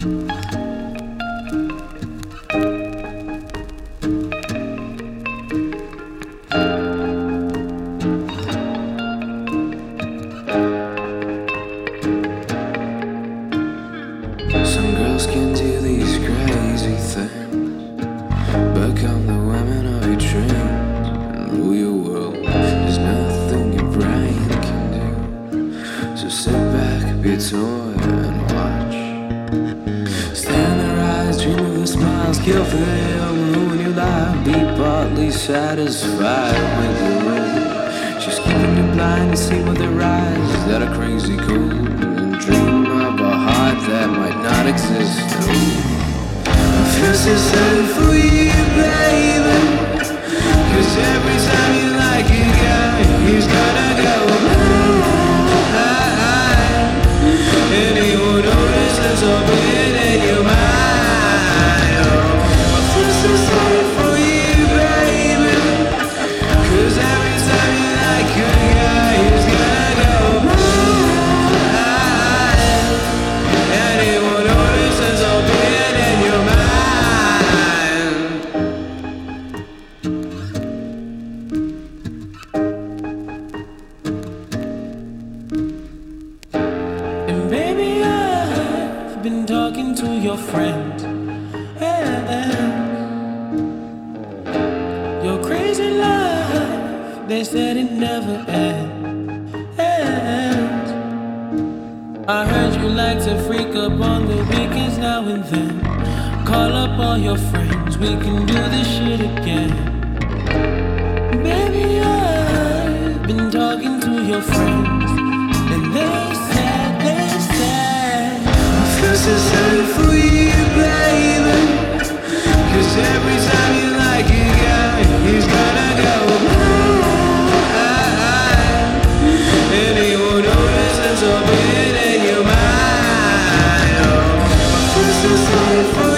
Some girls can do these crazy things, become the women of your dreams and rule your world. There's nothing your brain can do, so sit back, be a toy and watch. Stand their eyes, dream of the smiles, kill for them, ruin your life. Be partly satisfied with the room, just keeping you blind to see with their eyes that are crazy cool, and dream of a heart that might not exist. I feel so sorry for you, baby, 'cause every time you like a guy, he's gonna go blind. And he won't notice there's open in your mind. Oh, I feel so sorry for you, baby, 'cause every time you like a guy, he's gonna go blind. And he won't notice there's open in your mind. And baby, I've been talking to your friend, and your crazy life, they said it never ends. I heard you like to freak up on the weekends now and then. Call up all your friends, we can do this shit again. Baby, I've been talking to your friends, and they said I feel so sorry for you, baby, 'cause every time you like a guy, he's gonna go blind. And he won't notice there's open in your mind. Oh, I feel so sorry for